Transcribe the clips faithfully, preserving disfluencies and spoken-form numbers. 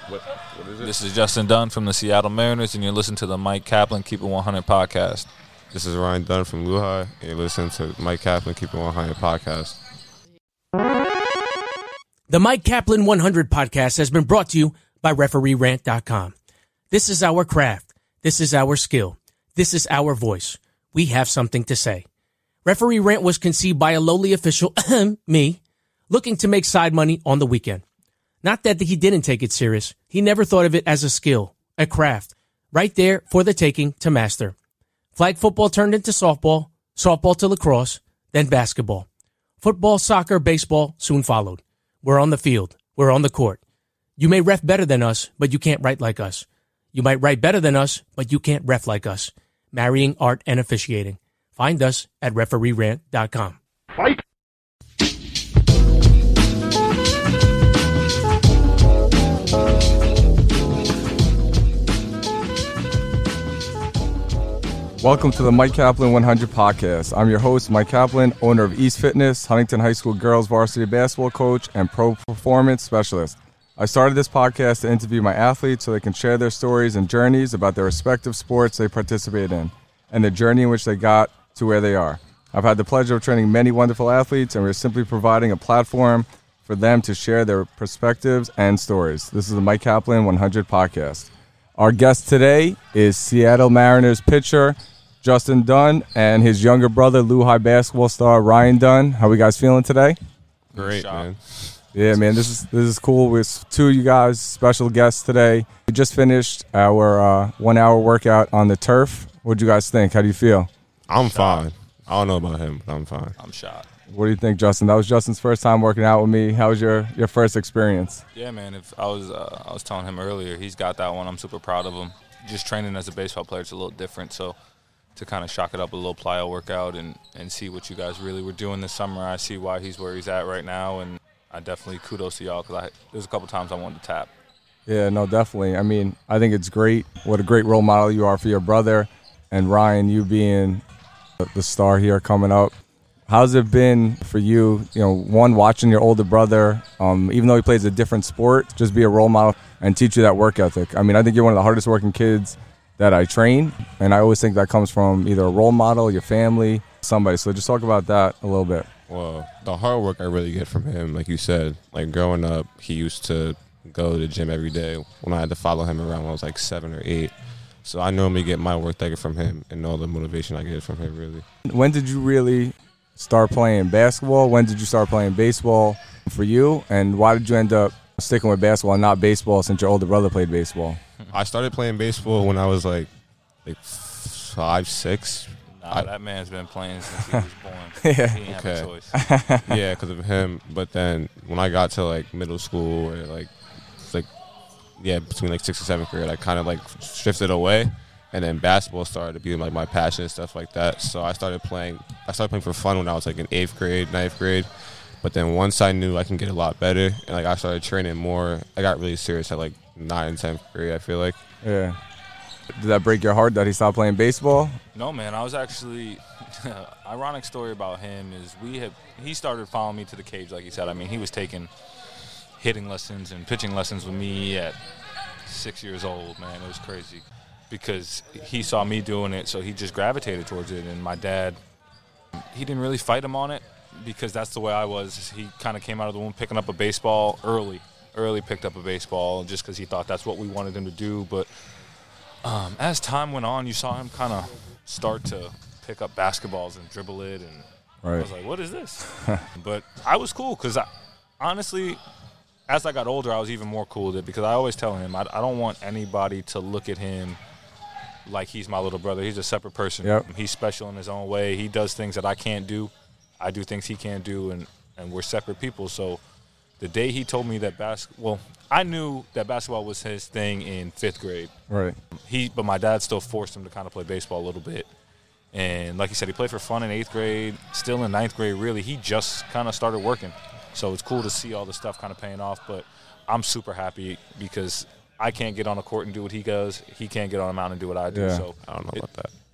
What, what is it? This is Justin Dunn from the Seattle Mariners, and you're listening to the Mike Kaplan Keep It one hundred podcast. This is Ryan Dunn from Lehigh, and you're listening to Mike Kaplan Keep It one hundred podcast. The Mike Kaplan one hundred podcast has been brought to you by referee rant dot com. This is our craft. This is our skill. This is our voice. We have something to say. Referee Rant was conceived by a lowly official, me, looking to make side money on the weekend. Not that he didn't take it serious. He never thought of it as a skill, a craft, right there for the taking to master. Flag football turned into softball, softball to lacrosse, then basketball. Football, soccer, baseball soon followed. We're on the field. We're on the court. You may ref better than us, but you can't write like us. You might write better than us, but you can't ref like us. Marrying art and officiating. Find us at referee rant dot com. Fight! Welcome to the Mike Kaplan one hundred podcast. I'm your host, Mike Kaplan, owner of East Fitness, Huntington High School girls varsity basketball coach, and pro performance specialist. I started this podcast to interview my athletes so they can share their stories and journeys about their respective sports they participate in and the journey in which they got to where they are. I've had the pleasure of training many wonderful athletes, and we're simply providing a platform for them to share their perspectives and stories. This is the Mike Kaplan one hundred podcast. Our guest today is Seattle Mariners pitcher Justin Dunn and his younger brother, Lehigh basketball star Ryan Dunn. How we guys feeling today? Great, man. Yeah, man, this is this is cool. With two of you guys, special guests today. We just finished our uh, one-hour workout on the turf. What'd you guys think? How do you feel? I'm fine. I don't know about him, but I'm fine. I'm shot. What do you think, Justin? That was Justin's first time working out with me. How was your, your first experience? Yeah, man. If I was uh, I was telling him earlier, he's got that one. I'm super proud of him. Just training as a baseball player is a little different, so to kind of shock it up a little plyo workout and, and see what you guys really were doing this summer, I see why he's where he's at right now, and I definitely kudos to y'all because there's a couple times I wanted to tap. Yeah, no, definitely. I mean, I think it's great. What a great role model you are for your brother. And Ryan, you being the star here coming up, how's it been for you, you know, one, watching your older brother, um, even though he plays a different sport, just be a role model and teach you that work ethic? I mean, I think you're one of the hardest working kids that I train, and I always think that comes from either a role model, your family, somebody. So just talk about that a little bit. Well, the hard work I really get from him, like you said, like growing up, he used to go to the gym every day when I had to follow him around when I was like seven or eight. So I normally get my work ethic from him and all the motivation I get from him, really. When did you really start playing basketball? When did you start playing baseball for you? And why did you end up sticking with basketball and not baseball since your older brother played baseball? I started playing baseball when I was like like five, six. Nah, I, that man's been playing since he was born. Yeah. He didn't Okay. have a choice. Yeah, because of him. But then when I got to like middle school or like like yeah, between like sixth and seventh grade, I kind of like shifted away, and then basketball started to be like my passion and stuff like that. So I started playing. I started playing for fun when I was like in eighth grade, ninth grade. But then once I knew I can get a lot better, and like I started training more, I got really serious at like ninth and tenth grade. I feel like. Yeah. Did that break your heart that he stopped playing baseball? No, man. I was actually ironic story about him is we had he started following me to the cage, like he said. I mean, he was taking hitting lessons and pitching lessons with me at six years old. Man, it was crazy because he saw me doing it, so he just gravitated towards it. And my dad, he didn't really fight him on it because that's the way I was. He kind of came out of the womb picking up a baseball early, early picked up a baseball just because he thought that's what we wanted him to do, but. Um, as time went on, you saw him kind of start to pick up basketballs and dribble it, and Right. I was like, what is this? But I was cool because, I, honestly, as I got older, I was even more cool with it because I always tell him I, I don't want anybody to look at him like he's my little brother. He's a separate person. Yep. He's special in his own way. He does things that I can't do. I do things he can't do, and, and we're separate people. So the day he told me that basketball, well, I knew that basketball was his thing in fifth grade. Right. He, but my dad still forced him to kind of play baseball a little bit. And like you said, he played for fun in eighth grade. Still in ninth grade, really, he just kind of started working. So it's cool to see all the stuff kind of paying off. But I'm super happy because I can't get on a court and do what he does. He can't get on a mountain and do what I do. Yeah. So I don't know it, about that.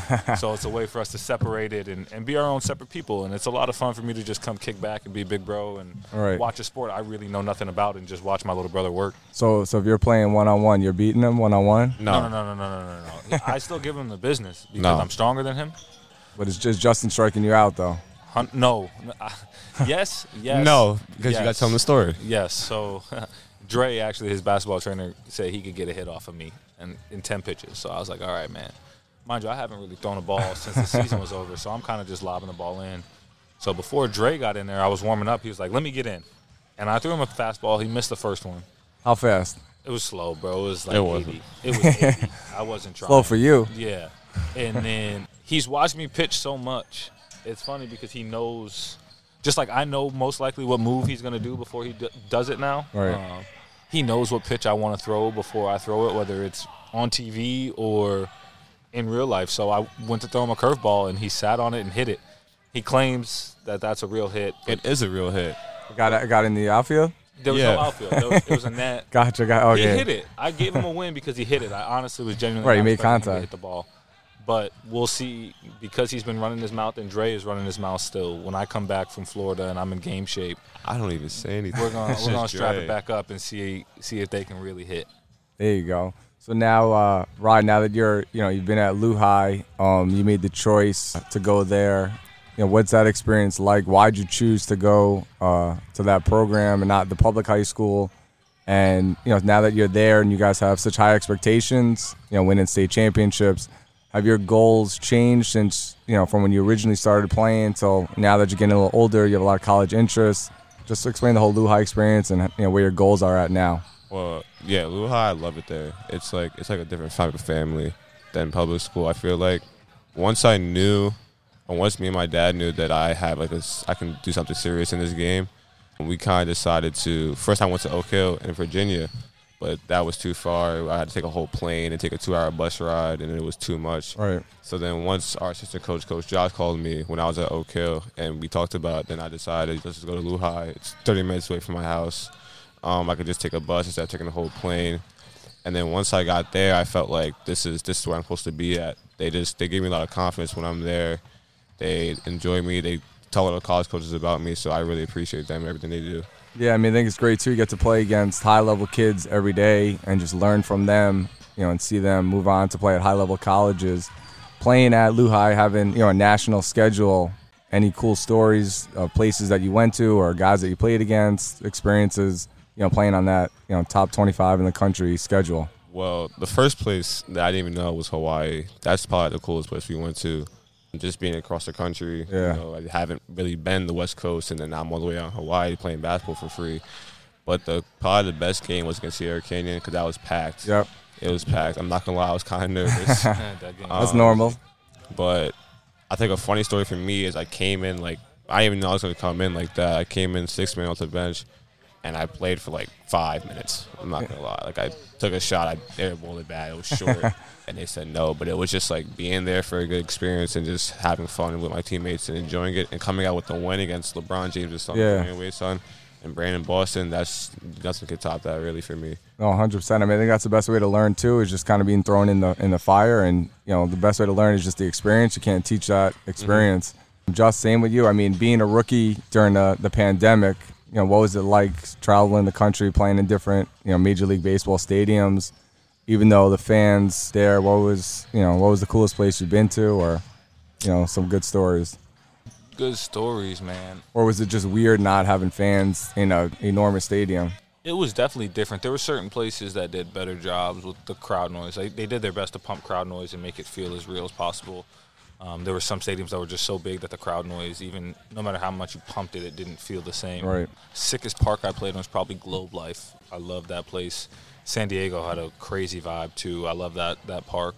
So it's a way for us to separate it and, and be our own separate people. And it's a lot of fun for me to just come kick back and be big bro and Right. watch a sport I really know nothing about and just watch my little brother work. So, so if you're playing one on one, you're beating him one on one, No, no, no, no, no, no, no, no. I still give him the business because No. I'm stronger than him. but it's just Justin striking you out though. Hun- No. No, I- Yes, yes. No, because you got yes. to tell them the story. Yes. So Dre, actually, his basketball trainer, said he could get a hit off of me and in ten pitches. So I was like, all right, man. Mind you, I haven't really thrown a ball since the season was over, so I'm kind of just lobbing the ball in. So before Dre got in there, I was warming up. He was like, let me get in. And I threw him a fastball. He missed the first one. How fast? It was slow, bro. It was like It wasn't. eighty. It was eighty. I wasn't trying. Slow for you. Yeah. And then he's watched me pitch so much. It's funny because he knows, just like I know most likely what move he's going to do before he d- does it now. Right. Um, he knows what pitch I want to throw before I throw it, whether it's on T V or in real life. So I went to throw him a curveball, and he sat on it and hit it. He claims that that's a real hit. It is a real hit. Got got in the outfield. There was Yeah. no outfield. There was, it was a net. Gotcha. Got okay. He hit it. I gave him a win because he hit it. I honestly was genuinely Right, he not made expecting him to contact. hit the ball. But we'll see, because he's been running his mouth and Dre is running his mouth still. When I come back from Florida and I'm in game shape, I don't even say anything. we're gonna It's we're gonna just strap Dre. it back up and see see if they can really hit. There you go. So now, uh, Rod, now that you're, you know, you've been at Lehigh, um, you made the choice to go there. You know, what's that experience like? Why'd you choose to go uh, to that program and not the public high school? And, you know, now that you're there and you guys have such high expectations, you know, winning state championships, have your goals changed since, you know, from when you originally started playing till now that you're getting a little older, you have a lot of college interests? Just explain the whole Lehigh experience and, you know, where your goals are at now. Well, yeah, Lehigh, I love it there. It's like it's like a different type of family than public school. I feel like once I knew, or once me and my dad knew that I have like this, I can do something serious in this game, we kind of decided to. First, I went to Oak Hill in Virginia, but that was too far. I had to take a whole plane and take a two-hour bus ride, and it was too much. Right. So then once our assistant coach, Coach Josh, called me when I was at Oak Hill, and we talked about it, then I decided, let's just go to Lehigh. It's thirty minutes away from my house. Um, I could just take a bus instead of taking the whole plane. And then once I got there, I felt like this is this is where I'm supposed to be at. They just they gave me a lot of confidence when I'm there. They enjoy me. They tell other college coaches about me, so I really appreciate them and everything they do. Yeah, I mean, I think it's great, too. You get to play against high-level kids every day and just learn from them, you know, and see them move on to play at high-level colleges. Playing at Lehigh, having, you know, a national schedule, any cool stories of places that you went to or guys that you played against, experiences, you know, playing on that, you know, top twenty-five in the country schedule? Well, the first place that I didn't even know was Hawaii. That's probably the coolest place we went to. Just being across the country, Yeah. you know, I haven't really been the West Coast, and then I'm all the way out in Hawaii playing basketball for free. But the probably the best game was against Sierra Canyon because that was packed. Yep. It was packed. I'm not gonna lie, I was kind of nervous. That game. That's Um, normal. But I think a funny story for me is I came in like I didn't even know I was gonna come in like that. I came in six man off the bench, and I played for like five minutes. I'm not gonna lie. Like I took a shot, I airballed it bad. It was short, and they said no. But it was just like being there for a good experience and just having fun with my teammates and enjoying it and coming out with the win against LeBron James' son, Yeah. Dwayne Wade's son, and Brandon Boston. That's nothing could top that really for me. No, one hundred percent. I mean, I think that's the best way to learn, too, is just kind of being thrown in the in the fire. And, you know, the best way to learn is just the experience. You can't teach that experience. Mm-hmm. Just same with you. I mean, being a rookie during the, the pandemic, you know, what was it like traveling the country, playing in different, you know, Major League Baseball stadiums? Even though the fans there, what was, you know, what was the coolest place you've been to, or, you know, some good stories? Good stories, man. Or was it just weird not having fans in an enormous stadium? It was definitely different. There were certain places that did better jobs with the crowd noise. Like, they did their best to pump crowd noise and make it feel as real as possible. Um, there were some stadiums that were just so big that the crowd noise, even no matter how much you pumped it, it didn't feel the same. Right. Sickest park I played on was probably Globe Life. I love that place. San Diego had a crazy vibe too. I love that that park.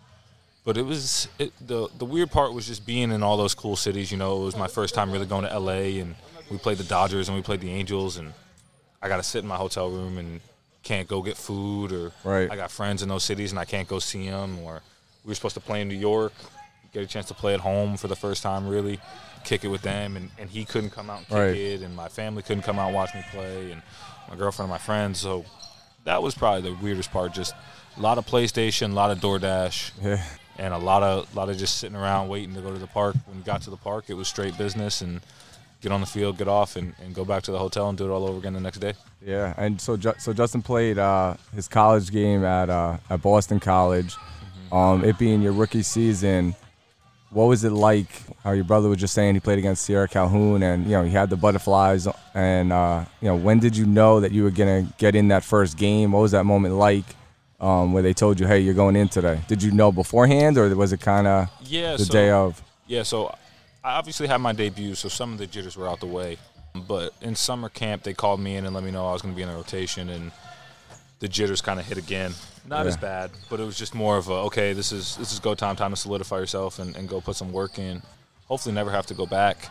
But it was it, the the weird part was just being in all those cool cities. You know, it was my first time really going to L A, and we played the Dodgers and we played the Angels, and I got to sit in my hotel room and can't go get food, or Right. I got friends in those cities and I can't go see them, or we were supposed to play in New York, get a chance to play at home for the first time, really kick it with them, and, and he couldn't come out and kick Right. it, and my family couldn't come out and watch me play, and my girlfriend and my friends. So that was probably the weirdest part. Just a lot of PlayStation, a lot of DoorDash. Yeah. and a lot of lot of just sitting around waiting to go to the park. When we got to the park, it was straight business and get on the field, get off, and, and go back to the hotel and do it all over again the next day. Yeah, and so Ju- so Justin played uh, his college game at uh, at Boston College. Mm-hmm. Um, it being your rookie season, what was it like? How your brother was just saying he played against Sierra Calhoun, and you know he had the butterflies. And uh, you know, when did you know that you were gonna get in that first game? What was that moment like? Um, where they told you, hey, you're going in today? Did you know beforehand, or was it kind of yeah, the so, day of? Yeah, so I obviously had my debut, so some of the jitters were out the way. But in summer camp, they called me in and let me know I was going to be in the rotation, and the jitters kind of hit again. Not yeah. as bad, but it was just more of a, okay, this is this is go time, time to solidify yourself and, and go put some work in. Hopefully never have to go back.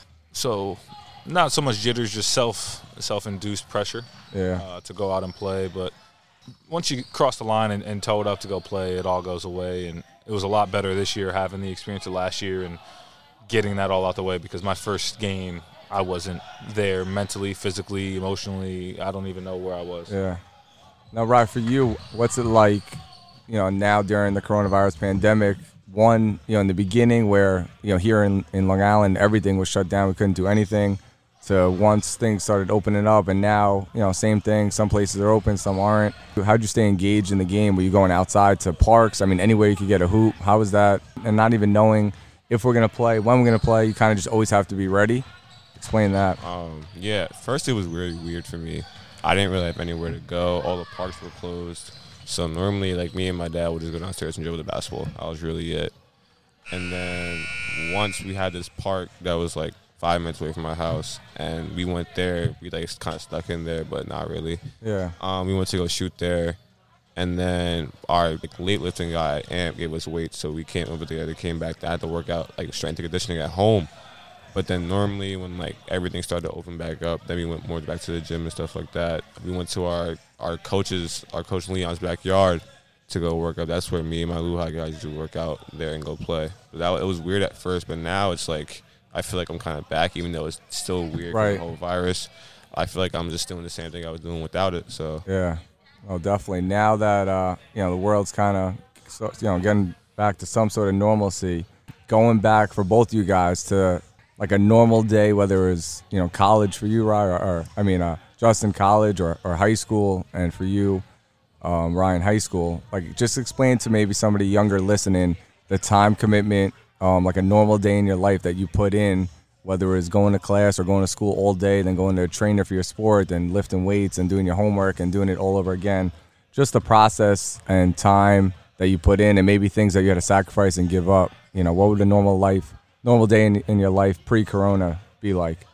So not so much jitters, just self, self-induced pressure yeah. uh, to go out and play, but once you cross the line and, and toe it up to go play, it all goes away. And it was a lot better this year having the experience of last year and getting that all out the way, because my first game, I wasn't there mentally, physically, emotionally. I don't even know where I was. Yeah. Now, Ryan, for you, what's it like, you know, now during the coronavirus pandemic? One, you know, in the beginning where, you know, here in, in Long Island, everything was shut down. We couldn't do anything. So once things started opening up, and now, you know, same thing. Some places are open, some aren't. How'd you stay engaged in the game? Were you going outside to parks? I mean, anywhere you could get a hoop. How was that? And not even knowing if we're going to play, when we're going to play, you kind of just always have to be ready. Explain that. Um, yeah, first it was really weird for me. I didn't really have anywhere to go. All the parks were closed. So normally, like, me and my dad would just go downstairs and dribble the basketball. I was really it. And then once we had this park that was, like, five minutes away from my house, and we went there. We, like, kind of stuck in there, but not really. Yeah. Um, we went to go shoot there. And then our like, weightlifting guy, Amp, gave us weights, so we came over there. They came back. I had to work out, like, strength and conditioning at home. But then normally when, like, everything started to open back up, then we went more back to the gym and stuff like that. We went to our, our coaches, our coach Leon's backyard to go work out. That's where me and my Lehigh guys used to work out there and go play. But that, it was weird at first, but now it's like I feel like I'm kind of back, even though it's still weird right. with the whole virus. I feel like I'm just doing the same thing I was doing without it. So yeah, well, definitely. Now that uh, you know the world's kind of so, you know getting back to some sort of normalcy, going back for both of you guys to like a normal day, whether it was, you know, college for you, Ryan, or, or I mean, uh, Justin, college or, or high school, and for you, um, Ryan, high school. Like, just explain to maybe somebody younger listening the time commitment, um, like a normal day in your life that you put in, whether it was going to class or going to school all day, then going to a trainer for your sport, then lifting weights and doing your homework and doing it all over again. Just the process and time that you put in, and maybe things that you had to sacrifice and give up. You know, what would a normal life normal day in, in your life pre-corona be like?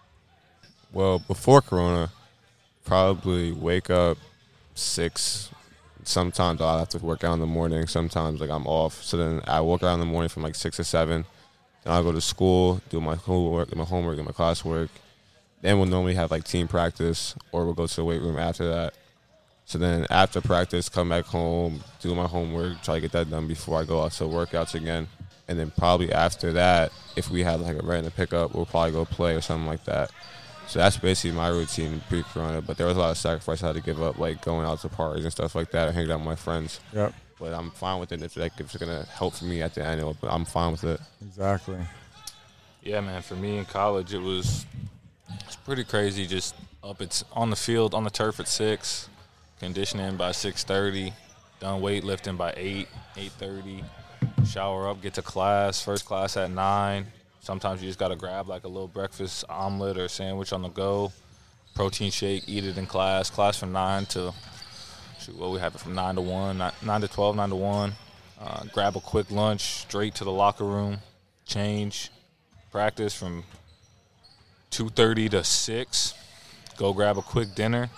Well, before corona, probably wake up six. Sometimes I'll have to work out in the morning. Sometimes, like, I'm off. So then I work out in the morning from like six or seven. Then I'll go to school, do my homework, do my homework, do my classwork. Then we'll normally have like team practice, or we'll go to the weight room after that. So then after practice, come back home, do my homework, try to get that done before I go out to workouts again. And then probably after that, if we had like a random pickup, we'll probably go play or something like that. So that's basically my routine pre-corona. But there was a lot of sacrifice I had to give up, like going out to parties and stuff like that, or hanging out with my friends. Yep. But I'm fine with it if, like, if it's going to help for me at the end. But I'm fine with it. Exactly. Yeah, man. For me in college, it was it's pretty crazy. Just up, it's on the field, on the turf at six, conditioning by six thirty, done weightlifting by eight, eight thirty. Shower up, get to class, first class at nine. Sometimes you just got to grab like a little breakfast omelet or sandwich on the go, protein shake, eat it in class. Class from nine to, shoot, well, we have it from nine to one, nine to twelve, nine to one. Uh, grab a quick lunch, straight to the locker room, change, practice from two thirty to six. Go grab a quick dinner.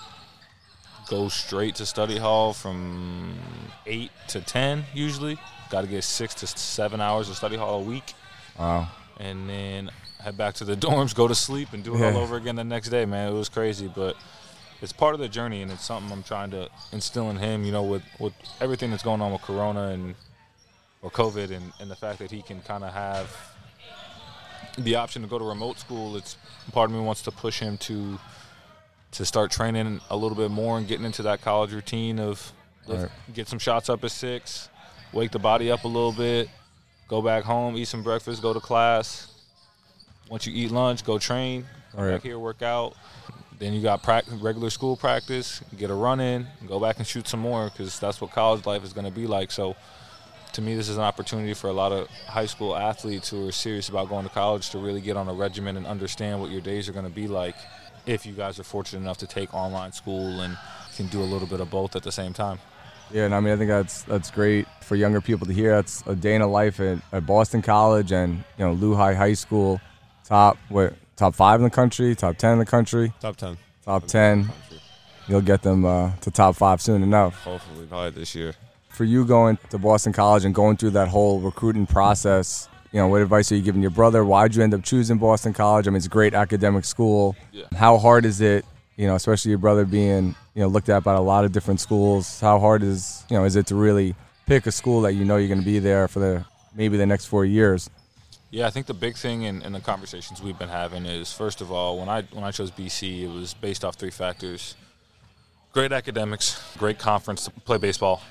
Go straight to study hall from eight to ten usually. Got to get six to seven hours of study hall a week. Wow. And then head back to the dorms, go to sleep, and do it yeah. all over again the next day, man. It was crazy, but it's part of the journey, and it's something I'm trying to instill in him, you know, with, with everything that's going on with Corona and or COVID and, and the fact that he can kind of have the option to go to remote school. It's part of me wants to push him to to start training a little bit more and getting into that college routine of right. get some shots up at six, wake the body up a little bit, go back home, eat some breakfast, go to class. Once you eat lunch, go train, come Right. back here, work out. Then you got practice, regular school practice, get a run in, go back and shoot some more because that's what college life is going to be like. So to me, this is an opportunity for a lot of high school athletes who are serious about going to college to really get on a regimen and understand what your days are going to be like if you guys are fortunate enough to take online school and can do a little bit of both at the same time. Yeah, and I mean, I think that's that's great for younger people to hear. That's a day in a life at, at Boston College and, you know, Lehigh High School, top what top five in the country, top ten in the country, Top ten. top ten. You'll get them uh, to top five soon enough. Hopefully, probably this year. For you going to Boston College and going through that whole recruiting process, you know, what advice are you giving your brother? Why did you end up choosing Boston College? I mean, it's a great academic school. Yeah. How hard is it, you know, especially your brother being, you know, looked at by a lot of different schools? How hard is, you know, is it to really pick a school that you know you're going to be there for the maybe the next four years? Yeah, I think the big thing in, in the conversations we've been having is, first of all, when I when I chose B C, it was based off three factors. Great academics, great conference to play baseball,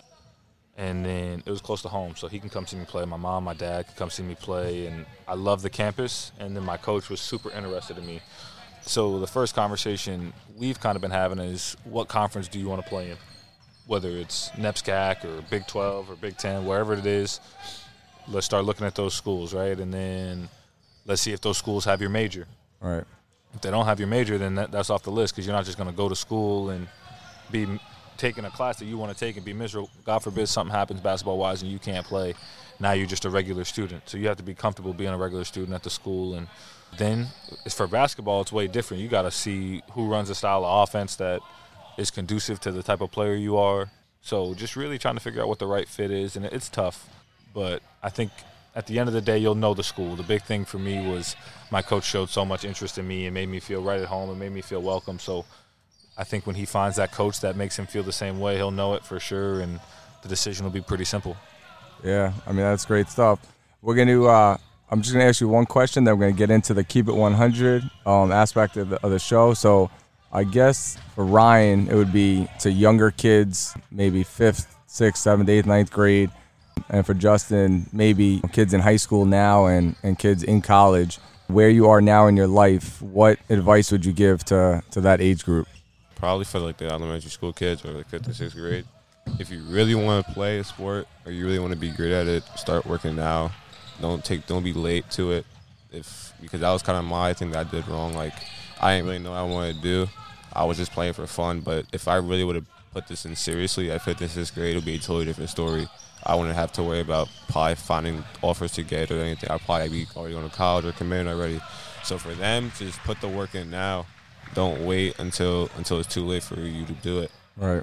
and then it was close to home, so he can come see me play. My mom, my dad can come see me play, and I love the campus, and then my coach was super interested in me. So the first conversation we've kind of been having is, what conference do you want to play in? Whether it's NEPSCAC or Big twelve or Big ten, wherever it is, let's start looking at those schools, right? And then let's see if those schools have your major. All right. If they don't have your major, then that, that's off the list, because you're not just going to go to school and be taking a class that you want to take and be miserable. God forbid something happens basketball-wise and you can't play. Now you're just a regular student. So you have to be comfortable being a regular student at the school. And then for basketball, it's way different. You got to see who runs a style of offense that is conducive to the type of player you are. So just really trying to figure out what the right fit is. And it's tough. But I think at the end of the day, you'll know the school. The big thing for me was my coach showed so much interest in me and made me feel right at home and made me feel welcome. So I think when he finds that coach that makes him feel the same way, he'll know it for sure, and the decision will be pretty simple. Yeah, I mean, that's great stuff. We're going to uh, – I'm just going to ask you one question, then we're going to get into the Keep It one hundred um, aspect of the, of the show. So I guess for Ryan, it would be to younger kids, maybe fifth, sixth, seventh, eighth, ninth grade. And for Justin, maybe kids in high school now and, and kids in college. Where you are now in your life, what advice would you give to, to that age group? Probably for like the elementary school kids or like fifth or sixth grade. If you really want to play a sport or you really want to be great at it, start working now. Don't take, don't be late to it. If because that was kind of my thing that I did wrong. Like I didn't really know what I wanted to do. I was just playing for fun. But if I really would have put this in seriously at fifth and sixth grade, it would be a totally different story. I wouldn't have to worry about probably finding offers to get or anything. I'd probably be already going to college or committing already. So for them, just put the work in now. Don't wait until until it's too late for you to do it. Right.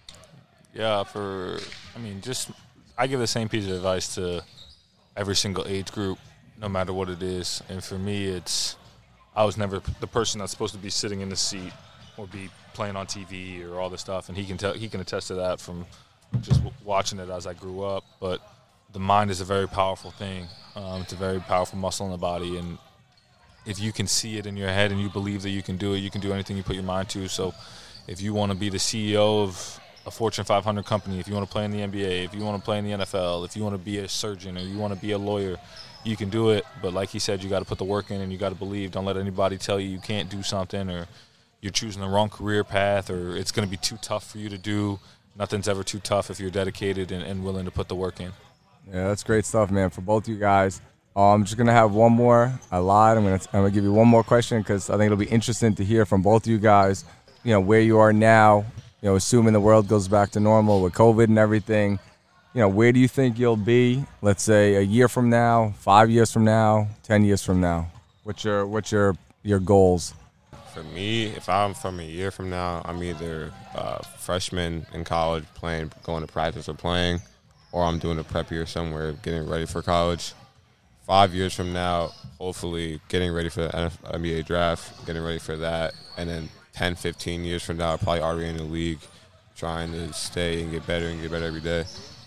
Yeah, for, I mean, just, I give the same piece of advice to every single age group, no matter what it is. And for me, it's, I was never the person that's supposed to be sitting in the seat or be playing on T V or all this stuff. And he can tell, he can attest to that from just w- watching it as I grew up. But the mind is a very powerful thing. Um, it's a very powerful muscle in the body. And if you can see it in your head and you believe that you can do it, you can do anything you put your mind to. So if you want to be the C E O of a Fortune five hundred company, if you want to play in the N B A, if you want to play in the N F L, if you want to be a surgeon or you want to be a lawyer, you can do it. But like he said, you got to put the work in and you got to believe. Don't let anybody tell you you can't do something or you're choosing the wrong career path or it's going to be too tough for you to do. Nothing's ever too tough if you're dedicated and, and willing to put the work in. Yeah, that's great stuff, man, for both you guys. Uh, I'm just going to have one more. I lied. I'm going to I'm gonna give you one more question because I think it'll be interesting to hear from both of you guys, you know, where you are now, you know, assuming the world goes back to normal with COVID and everything. You know, where do you think you'll be, let's say, a year from now, five years from now, ten years from now? What's your, what's your, your goals? For me, if I'm from a year from now, I'm either a freshman in college playing, going to practice or playing, or I'm doing a prep year somewhere getting ready for college. Five years from now, hopefully getting ready for the N B A draft, getting ready for that, and then ten, fifteen years from now, probably already in the league, trying to stay and get better and get better every day.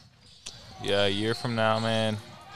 Yeah, a year from now, man,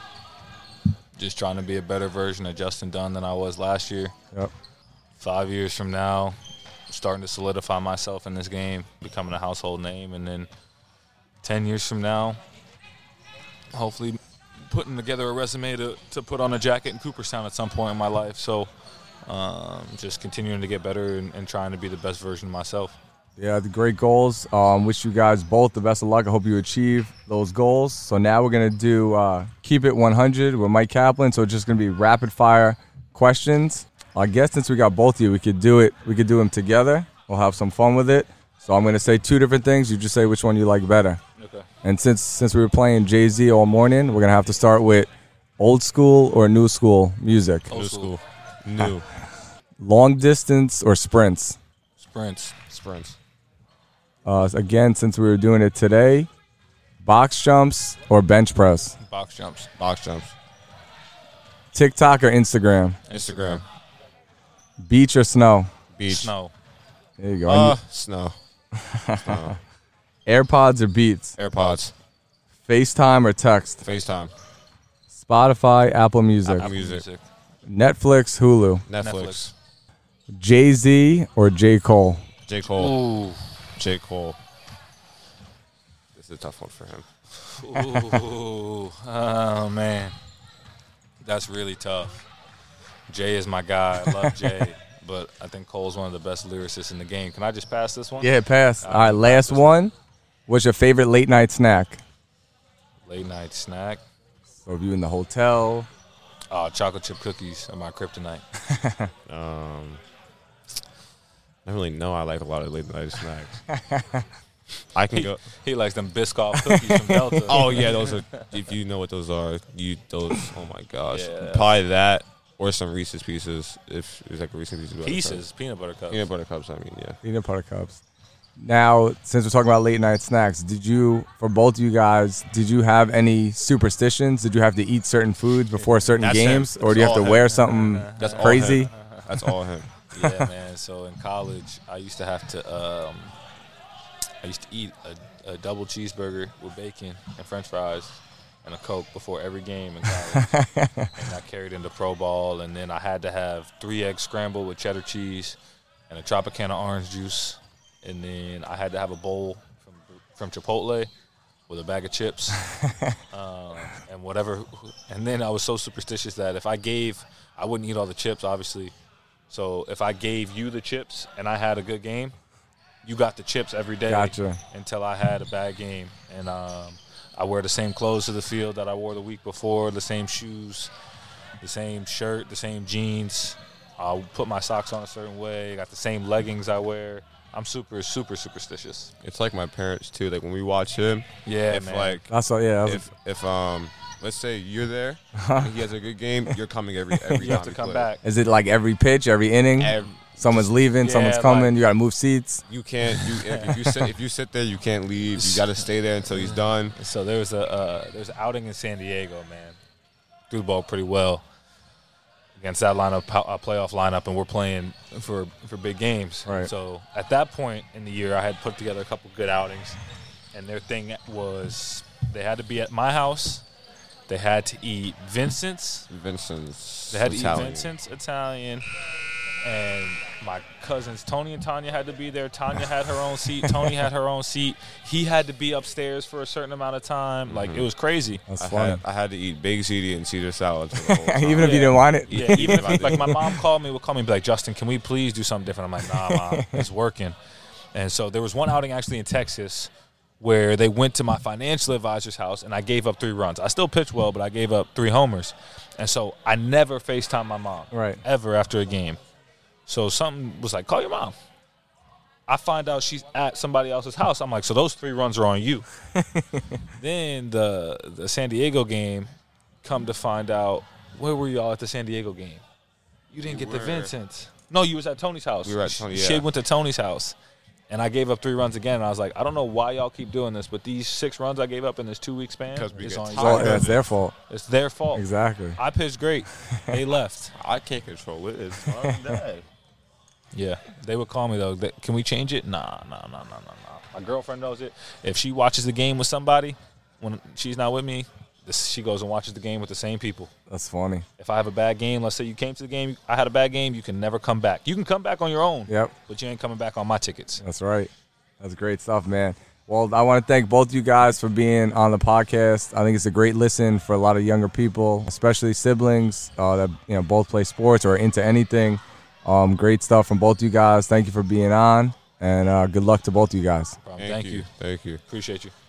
just trying to be a better version of Justin Dunn than I was last year. Yep. Five years from now, starting to solidify myself in this game, becoming a household name. And then ten years from now, hopefully putting together a resume to, to put on a jacket in Cooperstown at some point in my life. So um, just continuing to get better and, and trying to be the best version of myself. Yeah, the great goals. Um, wish you guys both the best of luck. I hope you achieve those goals. So now we're going to do uh, Keep It one hundred with Mike Kaplan. So it's just going to be rapid fire questions. I guess since we got both of you, we could do it. We could do them together. We'll have some fun with it. So I'm going to say two different things. You just say which one you like better. Okay. And since since we were playing Jay-Z all morning, we're going to have to start with old school or new school music. Old New school. school. New. Long distance or sprints. Sprints. Sprints. Uh, again, since we were doing it today, box jumps or bench press. Box jumps. Box jumps. TikTok or Instagram. Instagram. Beach or snow. Beach. Snow. There you go. Uh, snow. Snow. AirPods or Beats. AirPods. FaceTime or text. FaceTime. Spotify, Apple Music. Apple Music. Netflix, Hulu. Netflix. Netflix. Jay-Z or J. Cole. J. Cole. Ooh. J. Cole. This is a tough one for him. Ooh. Oh, man. That's really tough. Jay is my guy. I love Jay. But I think Cole's one of the best lyricists in the game. Can I just pass this one? Yeah, pass. All right, last one. What's your favorite late night snack? Late night snack. So if you in the hotel. Uh, chocolate chip cookies are my kryptonite. Um, I don't really know. I like a lot of late night snacks. I can He, go. he likes them Biscoff cookies from Delta. Oh yeah, those are. If you know what those are, you those. Oh my gosh, Yeah. probably that or some Reese's Pieces. If it's like a Reese's Pieces. butter Pieces, peanut butter cups. cups. Peanut butter cups. I mean, yeah. Peanut butter cups. Now, since we're talking about late night snacks, did you, for both of you guys, did you have any superstitions? Did you have to eat certain foods before certain That's him. games? Or do you That's have to all wear him. something That's all crazy? him. That's all him. Yeah, man. So in college, I used to have to. Um, I used to eat a, a double cheeseburger with bacon and French fries and a Coke before every game in college. And I carried into pro ball, and then I had to have three eggs scrambled with cheddar cheese and a Tropicana orange juice, and then I had to have a bowl from from Chipotle with a bag of chips um, and whatever. And then I was so superstitious that if I gave, I wouldn't eat all the chips, obviously. So if I gave you the chips and I had a good game, you got the chips every day. Gotcha. Until I had a bad game. And um, I wear the same clothes to the field that I wore the week before, the same shoes, the same shirt, the same jeans. I'll put my socks on a certain way. I got the same leggings I wear. I'm super, super superstitious. It's like my parents too. Like when we watch him, Yeah, if man. like That's all, yeah. That's if if um let's say you're there and he has a good game, you're coming every every you time have to he come plays. back. is it like every pitch, every inning? Every, Someone's leaving, Yeah, someone's like- coming. You got to move seats. you can't you if, if you sit if you sit there, you can't leave. You got to stay there until he's done. So there was a uh, there was an outing in San Diego, man. Threw the ball pretty well against that lineup, a playoff lineup, and we're playing for for big games. Right. So at that point in the year, I had put together a couple good outings, and their thing was they had to be at my house. They had to eat Vincent's. Vincent's They had to Italian. eat Vincent's Italian. And my cousins, Tony and Tanya, had to be there. Tanya had her own seat. Tony had her own seat. He had to be upstairs for a certain amount of time. Like, it was crazy. That's I funny. had, I had to eat Big Ziti and Caesar salad for the whole time. Even if you Yeah. didn't want it. Yeah, even if, like, my mom called me, would call me and be like, Justin, can we please do something different? I'm like, nah, Mom, it's working. And so there was one outing actually in Texas where they went to my financial advisor's house, and I gave up three runs. I still pitched well, but I gave up three homers. And so I never FaceTime my mom. Right. Ever after a game. So something was like, call your mom. I find out she's at somebody else's house. I'm like, so those three runs are on you. Then the the San Diego game, come to find out, where were y'all at the San Diego game? You didn't We get the were- Vincent. No, you was at Tony's house. We were at Tony, Shade yeah. went to Tony's house. And I gave up three runs again. And I was like, I don't know why y'all keep doing this, but these six runs I gave up in this two-week span 'Cause we is get on It's, tired all, of you. yeah, it's their fault. It's their fault. Exactly. I pitched great. They left. I can't control it. It's my day. Yeah, they would call me though. They, Can we change it? Nah, nah, nah, nah, nah, nah. My girlfriend knows it. If she watches the game with somebody, when she's not with me, this, she goes and watches the game with the same people. That's funny. If I have a bad game, let's say you came to the game, I had a bad game, you can never come back. You can come back on your own, Yep. but you ain't coming back on my tickets. That's right. That's great stuff, man. Well, I want to thank both you guys for being on the podcast. I think it's a great listen for a lot of younger people, especially siblings uh, that you know both play sports or are into anything. Um, great stuff from both you guys. Thank you for being on, and uh, good luck to both of you guys. Thank, Thank you. you. Thank you. Appreciate you.